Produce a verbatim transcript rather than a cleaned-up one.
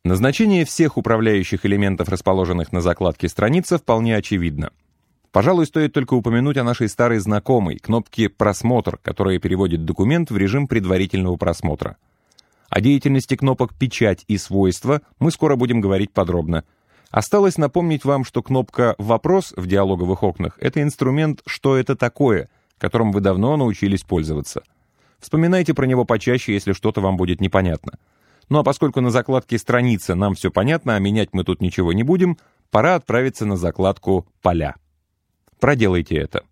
Назначение всех управляющих элементов, расположенных на закладке страницы, вполне очевидно. Пожалуй, стоит только упомянуть о нашей старой знакомой, кнопке «Просмотр», которая переводит документ в режим предварительного просмотра. О деятельности кнопок «Печать» и «Свойства» мы скоро будем говорить подробно. Осталось напомнить вам, что кнопка «Вопрос» в диалоговых окнах — это инструмент «Что это такое?», которым вы давно научились пользоваться. Вспоминайте про него почаще, если что-то вам будет непонятно. Ну а поскольку на закладке «Страница» нам все понятно, а менять мы тут ничего не будем, пора отправиться на закладку «Поля». Проделайте это.